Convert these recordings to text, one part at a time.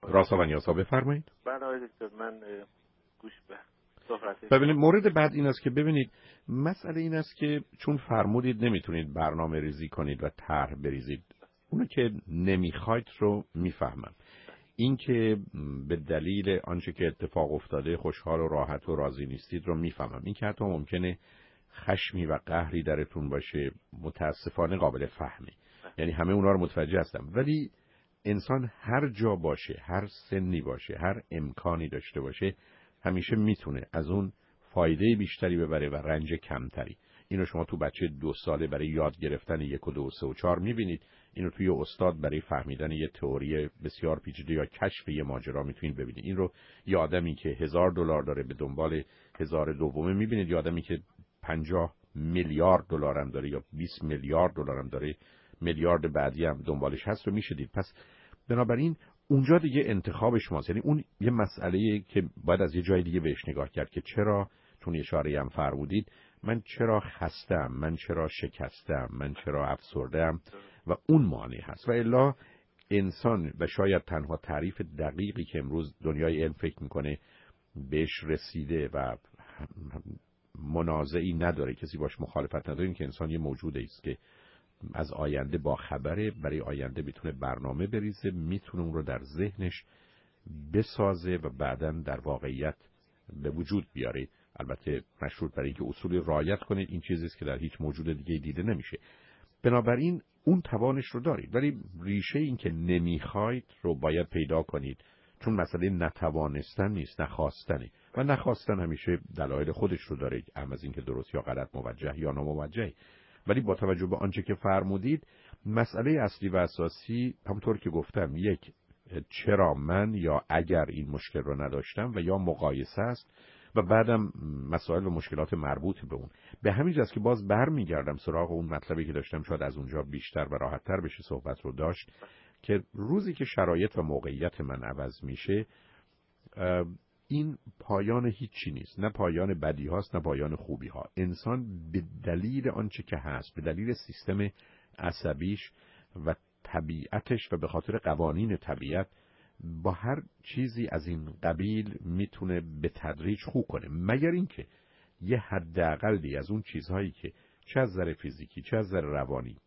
راسا و نیاسا بفرمایید. بله آقای دکتر، من گوش به صحبت. ببینید مورد بعد این است که ببینید مسئله این است که چون فرمودید نمیتونید برنامه ریزی کنید و طرح بریزید، اونو که نمیخواید رو میفهمم. این که به دلیل آنچه که اتفاق افتاده خوشحال و راحت و راضی نیستید رو میفهمم. این که حتی ممکنه خشمی و قهری درتون باشه متاسفانه قابل فهمه، یعنی همه اونا رو متوجه هستم. ولی انسان هر جا باشه، هر سنی باشه، هر امکانی داشته باشه، همیشه میتونه از اون فایده بیشتری ببره و رنج کمتری. اینو شما تو بچه 2 ساله برای یاد گرفتن 1 و 2 و 3 و 4 میبینید. اینو توی استاد برای فهمیدن یه تئوری بسیار پیچیده یا کشف یه ماجرا میتونید ببینید. این رو یه آدمی که $1000 داره به دنبال 1000 دومه میبینید، یه آدمی که 50 میلیارد دلار هم داره یا 20 میلیارد دلار هم داره، میلیارد بعدی هم دنبالش هست رو میشه دید. پس بنابراین اونجا دیگه انتخاب شماست. یعنی اون یه مسئله‌ای که باید از یه جای دیگه بهش نگاه کرد که چرا، چون اشاره هم فرمودید، من چرا خستم، من چرا شکستم، من چرا افسردم و اون مانع هست. و الا انسان و شاید تنها تعریف دقیقی که امروز دنیای علم فکر میکنه بهش رسیده و منازعی نداره، کسی باش مخالفت نداره، این که انسان یه موجوده است که از آینده با خبره، برای آینده میتونه برنامه بریزه، میتونه اون رو در ذهنش بسازه و بعداً در واقعیت به وجود بیاره. البته مشروط بر اینکه اصول رعایت کنید. این چیزی است که در هیچ موجود دیگه دیده نمیشه. بنابراین اون توانش رو دارید، ولی ریشه این که نمیخواید رو باید پیدا کنید، چون مسئله نتوانستن نیست، نخواستنه و نخواستن همیشه دلایل خودش رو داره، هم از اینکه درست یا غلط، موجه یا ناموجه. ولی با توجه به آنچه که فرمودید، مسئله اصلی و اساسی همونطور که گفتم، یک چرا من یا اگر این مشکل رو نداشتم و یا مقایسه است و بعدم مسائل و مشکلات مربوط به اون. به همین جاست که باز برمیگردم سراغ اون مطلبی که داشتم، شاید از اونجا بیشتر و راحت‌تر بشه صحبت رو داشت، که روزی که شرایط و موقعیت من عوض میشه، این پایان هیچی نیست، نه پایان بدی هاست نه پایان خوبی ها. انسان به دلیل آنچه که هست، به دلیل سیستم عصبیش و طبیعتش و به خاطر قوانین طبیعت، با هر چیزی از این قبیل میتونه به تدریج خو کنه، مگر اینکه یه حداقلی از اون چیزهایی که چه از نظر فیزیکی چه از نظر روانی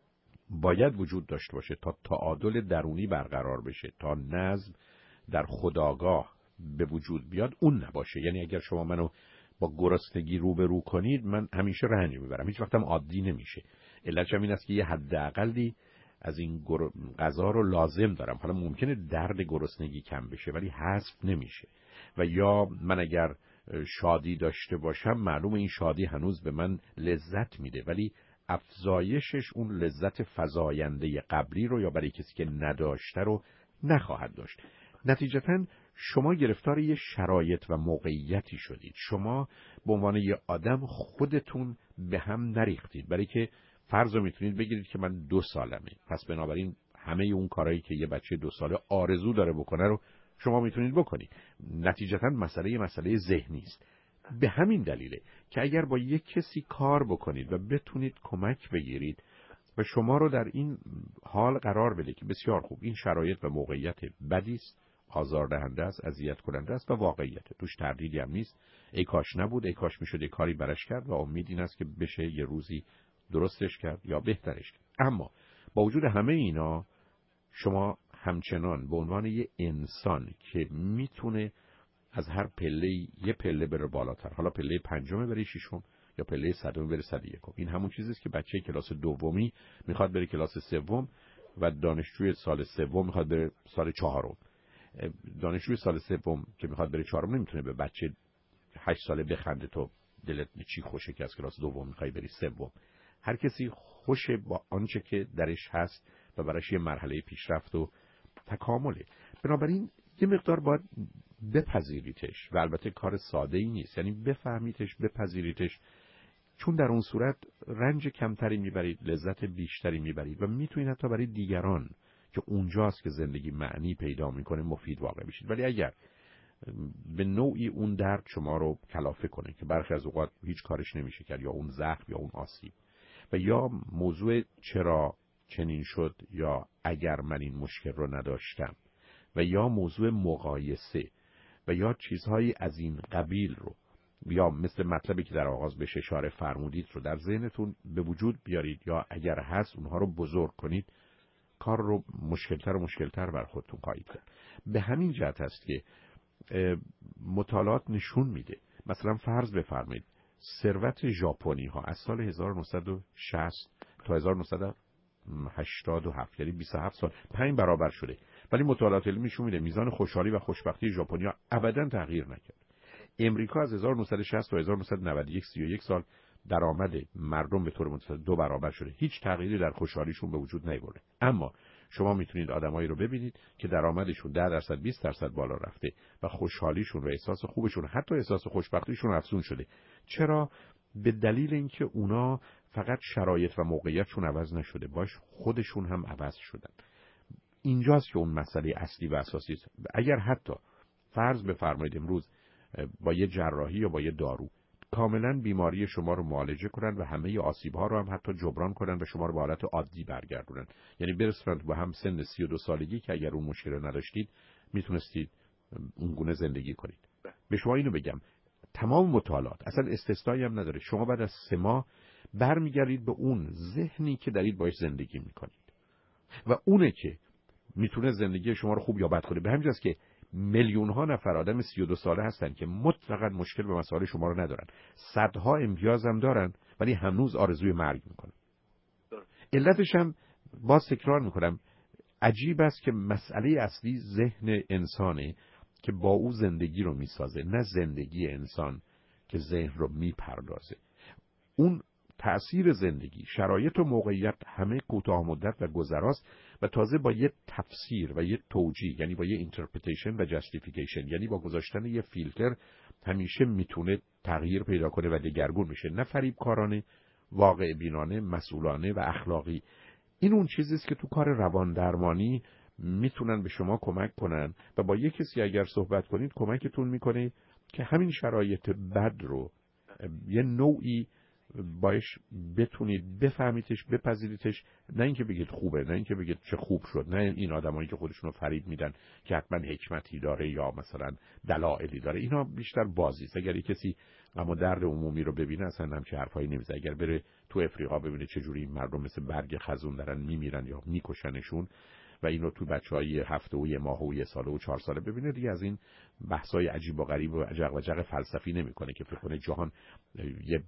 باید وجود داشته باشه تا تعادل درونی برقرار بشه، تا نظم در خودآگاه به وجود بیاد، اون نباشه. یعنی اگر شما منو با گرسنگی روبرو کنید، من همیشه رنج میبرم، هیچ وقتم عادی نمیشه. علتش این است که یه حداقلی از این غذا رو لازم دارم. حالا ممکنه درد گرسنگی کم بشه ولی حذف نمیشه. و یا من اگر شادی داشته باشم، معلومه این شادی هنوز به من لذت میده، ولی افزایشش اون لذت فزاینده قبلی رو یا برای کسی که نداشته رو نخواهد داشت. نتیجتاً شما گرفتار یه شرایط و موقعیتی شدید. شما به عنوان یه آدم خودتون به هم نریختید، برای که فرض رو میتونید بگیرید که من 2 سالمه، پس بنابراین همه اون کارهایی که یه بچه 2 ساله آرزو داره بکنه رو شما میتونید بکنید. نتیجتاً مسئله ذهنی است. به همین دلیله که اگر با یک کسی کار بکنید و بتونید کمک بگیرید و شما رو در این حال قرار بده که بسیار خوب، این شرایط و موقعیت بدی است، آزاردهنده است، اذیت کننده است و واقعیت توش تردیدی هم نیست. ای کاش نبود، ای کاش میشد یه کاری برش کرد و امید این است که بشه یه روزی درستش کرد یا بهترش کرد. اما با وجود همه اینا، شما همچنان به عنوان یه انسان که میتونه از هر پله یه پله بره بالاتر، حالا پله 5 بره 6 یا پله 100 بره 101، این همون چیزی است که بچه کلاس 2 میخواد بره کلاس 3 و دانشجوی سال 3 میخواد بره سال 4. دانشجوی سال 3 که میخواد بره 4 نمیتونه به بچه 8 ساله بخنده تو دلت چی خوشه که از کلاس 2 میخوای بری 3. هر کسی خوشه با آنچه که درش هست و براش یه مرحله پیشرفت و تکامله. بنابراین یه مقدار باید بپذیریدش و البته کار ساده ای نیست، یعنی بفهمیدش، بپذیریدش، چون در اون صورت رنج کمتری میبرید، لذت بیشتری میبرید و میتونید حتی برای دیگران که اونجاست که زندگی معنی پیدا میکنه مفید واقع بشید. ولی اگر به نوعی اون درد شما رو کلافه کنه که برخی از اوقات هیچ کارش نمیشه کرد، یا اون زخم یا اون آسیب و یا موضوع چرا چنین شد یا اگر من این مشکل رو نداشتم و یا موضوع مقایسه و یا چیزهایی از این قبیل رو، یا مثل مطلبی که در آغاز بهش اشاره فرمودید رو در ذهنتون به وجود بیارید، یا اگر هست اونها رو بزرگ کنید، کار رو مشکلتر و مشکلتر بر خودتون خواهید کرد. به همین جهت است که مطالعات نشون میده، مثلا فرض بفرمایید ثروت ژاپنی ها از سال 1960 تا 1987 یعنی 27 سال 5 برابر شده، ولی مطالعات علمی نشون میده میزان خوشحالی و خوشبختی ژاپنی‌ها ابداً تغییر نکرد. امریکا از 1960 تا 1991 31 سال درآمد مردم به طور متوسط 2 برابر شده، هیچ تغییری در خوشحالیشون به وجود نیاورده. اما شما میتونید آدمایی رو ببینید که درآمدشون 10% 20% بالا رفته و خوشحالیشون و احساس خوبشون، حتی احساس خوشبختیشون افزون شده. چرا؟ به دلیل اینکه اونا فقط شرایط و موقعیتشون عوض نشده، باش خودشون هم عوض شدن. اینجاست که اون مسئله اصلی و اساسی است. اگر حتی فرض بفرمایید امروز با یه جراحی یا با یه دارو کاملا بیماری شما رو معالجه کنن و همه آسیب‌ها رو هم حتی جبران کنن و شما رو به حالت عادی برگردونن، یعنی برسونن با هم سن 32 سالگی که اگر اون مشکل رو نداشتید میتونستید اون گونه زندگی کنید. به شما اینو بگم، تمام مطالعات اصلا استثنایی هم نداره، شما بعد از 3 ماه برمیگردید به اون ذهنی که دارید باش زندگی میکنید و اونه که میتونه زندگی شما رو خوب یا بد کنه. به همین جاست که میلیون ها نفر آدم 32 ساله هستن که مطلقاً مشکل به مسائل شما رو ندارن، صدها امتیاز هم دارن، ولی هنوز آرزوی مرگ میکنن. علتش هم باز تکرار میکنم، عجیب است که مسئله اصلی ذهن انسانه که با او زندگی رو میسازه، نه زندگی انسان که ذهن رو میپردازه. اون تأثیر زندگی، شرایط و موقعیت همه کوتاه مدت و گذراست و تازه با یه تفسیر و یه توجیه، یعنی با یه اینترپریتیشن و جاستیفیکیشن، یعنی با گذاشتن یه فیلتر همیشه میتونه تغییر پیدا کنه و دگرگون میشه، نه فریبکارانه، واقع بینانه، مسئولانه و اخلاقی. این اون چیزی است که تو کار روان درمانی میتونن به شما کمک کنن و با یه کسی اگر صحبت کنید کمکتون میکنه که همین شرایط بد رو یه نوعی باش بتونید بفهمیدش، بپذیریدش، نه اینکه بگید خوبه، نه اینکه بگید چه خوب شد، نه این آدمایی که خودشونو فریب میدن که حتما حکمتی داره یا مثلا دلایلی داره. اینا بیشتر بازی است. اگر کسی اما درد عمومی رو ببینه اصلا همچین حرفایی نمیزنه. اگر بره تو افریقا ببینه چه جوری مردم مثل برگ خزون دارن میمیرن یا میکشنشون و اینو تو بچهای هفته و یه ماه و یه ساله و 4 ساله ببینه، دیگه از این بحثای عجیب و غریب و عجق و جق فلسفی نمیکنه که فکر کنه جهان یه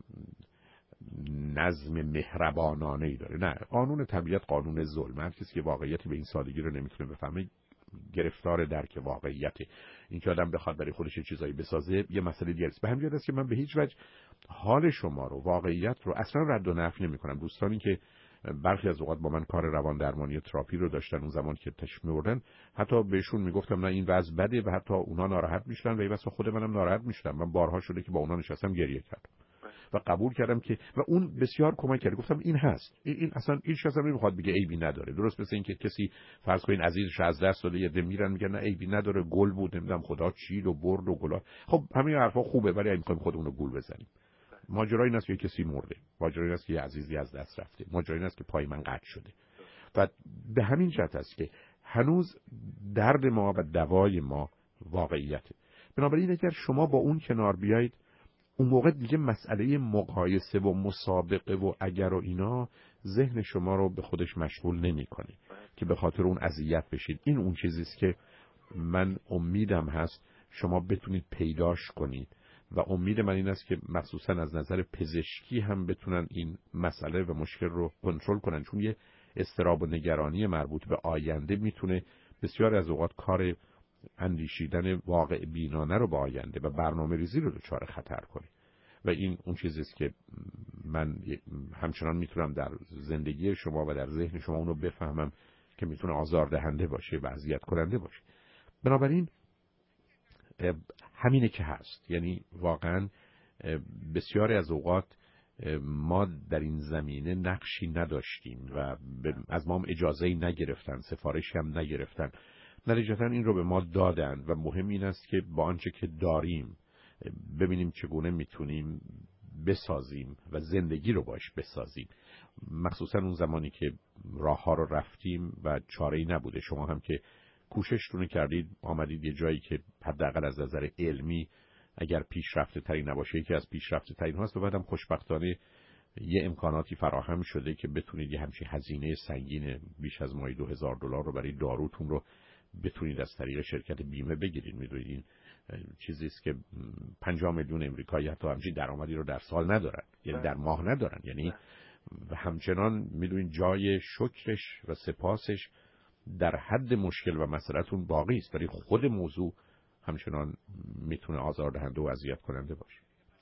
نظم مهربانانه‌ای داره. نه، قانون طبیعت قانون ظلم. هر کسی که واقعیتی به این سادگی رو نمیتونه بفهمه گرفتار درک واقعیته. این که آدم بخواد برای خودش چیزایی بسازه یه مسئله دیگه است. به همین جهت است که من به هیچ وجه حال شما رو، واقعیت رو اصلا رد و نفی نمی‌کنم. دوستانی که برخی از اوقات با من کار روان درمانی و تراپی رو داشتن اون زمان که تشریف می‌بردن، حتی بهشون میگفتم نه این وضع بده و حتی اونا ناراحت میشدن و واسه خود منم ناراحت میشدم. من بارها شده که با اونا نشستم گریه کردم و قبول کردم که و اون بسیار کمک کرد. گفتم این هست، این اصلا هیچ کس هم نمیخواد بگه عیبی نداره. درست مثل این که کسی فرض کنین عزیزش از دست داده، یه میرن میگن نه عیبی نداره، گل بود، نمیدونم خدا چید و برد و گلا. خب همین حرفا خوبه، ولی اگه میخوایم خودمون رو گول بزنیم، ماجرا این است که کسی مرده، ماجرا این است که یه عزیزی از دست رفته، ماجرا این است که پای من قطع شده. و به همین جهت است که هنوز درد ما و دوای ما واقعیته. بنابراین اگر شما با اون کنار بیایید، اون موقع دیگه مسئله مقایسه و مسابقه و اگر و اینا ذهن شما رو به خودش مشغول نمی‌کنه که به خاطر اون اذیت بشید. این اون چیزی است که من امیدم هست شما بتونید پیداش کنید و امید من این است که مخصوصا از نظر پزشکی هم بتونن این مسئله و مشکل رو کنترل کنن، چون یه اضطراب و نگرانی مربوط به آینده میتونه بسیار از اوقات کار اندیشیدن واقع بینانه رو به آینده و برنامه ریزی رو دچار خطر کنه. و این اون چیزی است که من همچنان میتونم در زندگی شما و در ذهن شما اونو بفهمم که میتونه آزاردهنده باشه و اذیت کننده باشه. بنابراین همینه که هست. یعنی واقعا بسیاری از اوقات ما در این زمینه نقشی نداشتیم و از ما هم اجازه‌ای نگرفتن، سفارشی هم نگرفتن. نتیجتاً این رو به ما دادن و مهم این است که با آنچه که داریم ببینیم چگونه میتونیم بسازیم و زندگی رو باش بسازیم. مخصوصاً اون زمانی که راه ها رو رفتیم و چاره‌ای نبوده. شما هم که کوششتون کردید آمدید یه جایی که حداقل از نظر علمی اگر پیشرفته ترین نباشه یکی از پیشرفته ترین هاست و بعدم خوشبختانه یه امکاناتی فراهم شده که بتونید یه همچین هزینه سنگین بیش از ماهی $2000 رو برای داروتون رو بتونید از طریق شرکت بیمه بگیرید. میدونید این چیزی است که 50 میلیون امریکایی حتی همچین درآمدی رو در سال ندارن، یعنی در ماه ندارن، یعنی همچنان میدونید جای شکرش و سپاسش در حد مشکل و مسئله‌تون باقی است، ولی خود موضوع همچنان میتونه آزاردهنده و اذیت کننده باشه.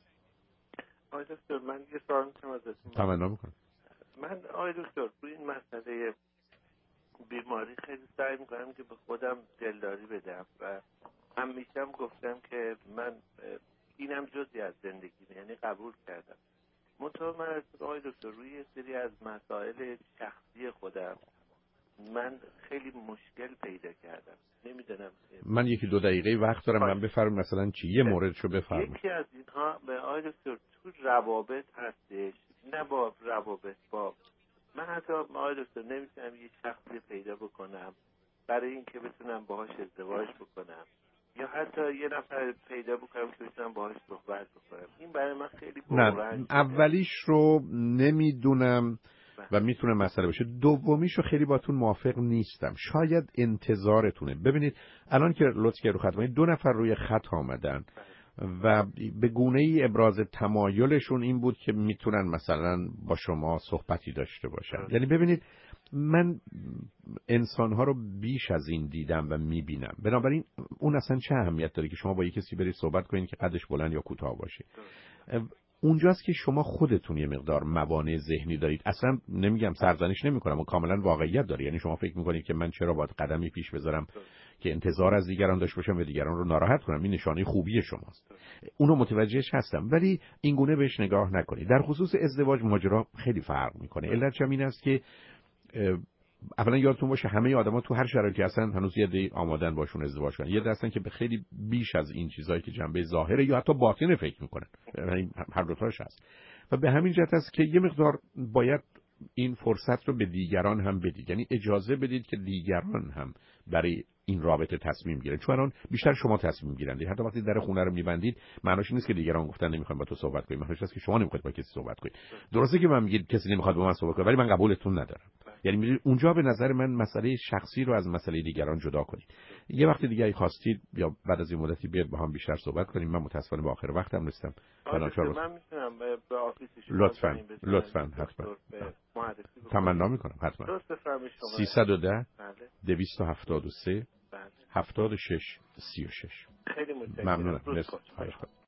آقای دکتر من یه سوال می‌کنم ازتون. تمنا میکنم. من آقای دکتر روی این مسئله بیماری خیلی سعی میکنم که به خودم دلداری بدم و همیشه هم گفتم که من اینم جزئی از زندگیمه، یعنی قبول کردم. منتها من آقای دکتر روی یه سری از مسائل شخصی خودم من خیلی مشکل پیدا کردم. نمیدونم من 1-2 دقیقه وقت دارم، من بفرمایید مثلا چی یه موردشو بفرمایید. یکی از اینها به آقای دکتر تو روابط هستش، نه با روابط با من حتی آقای دکتر نمیتونم یه شخصی پیدا بکنم برای اینکه بتونم باهاش ازدواج بکنم یا حتی یه نفر پیدا بکنم که بتونم باهاش صحبت بکنم. این برای من خیلی نه اولیش رو نمیدونم و میتونه مسئله باشه. دومیش رو خیلی باتون موافق نیستم. شاید انتظارتونه. ببینید الان که لطفاً رو خط 2 نفر روی خط آمدن و به گونه‌ای ابراز تمایلشون این بود که میتونن مثلا با شما صحبتی داشته باشن. یعنی ببینید من انسان‌ها رو بیش از این دیدم و میبینم، بنابراین اون اصلا چه اهمیت داره که شما با یک کسی برید صحبت کنید که قدش بلند یا کوتاه باشه. اونجاست که شما خودتون یه مقدار موانع ذهنی دارید. اصلا نمیگم سرزنش نمیکنم و کاملا واقعیت داره. یعنی شما فکر میکنید که من چرا باید قدمی پیش بذارم که انتظار از دیگران داشته باشم و دیگران رو ناراحت کنم. این نشانه خوبی شماست، اونو متوجهش هستم، ولی این گونه بهش نگاه نکنید. در خصوص ازدواج ماجرا خیلی فرق میکنه. علتش این است که اولا یادتون باشه همه آدما تو هر شرایطی هستن هنوز یه عده آمادن باشون ازدواج کنن، یه عده هستن که به خیلی بیش از این چیزایی که جنبه ظاهره یا حتی باطنه فکر میکنن. یعنی هر دو تاش هست و به همین جهت است که یه مقدار باید این فرصت رو به دیگران هم بدید. یعنی اجازه بدید که دیگران هم برای این رابطه تصمیم گیرن، چون الان بیشتر شما تصمیم گیرندید. حتی وقتی در خونه رو میبندید معناش نیست که دیگران گفتن نمیخوایم با تو صحبت کنیم، معناش است که شما نمیخواید با کسی صحبت کنید. درسته که من میگید کسی نمیخواد با من صحبت کنه ولی من قبولتون ندارم. یعنی اونجا به نظر من مسئله شخصی رو از مسئله دیگران جدا کنید. یه وقت دیگه خواستید یا بعد از این مدتی بیاد با هم بیشتر صحبت کنیم. من متاسفانه به آخر وقتم رسیدم. من میتونم به آفیس شما لطفاً حتما تمنا میکنم حتما 310 273 76 36. خیلی ممنونم.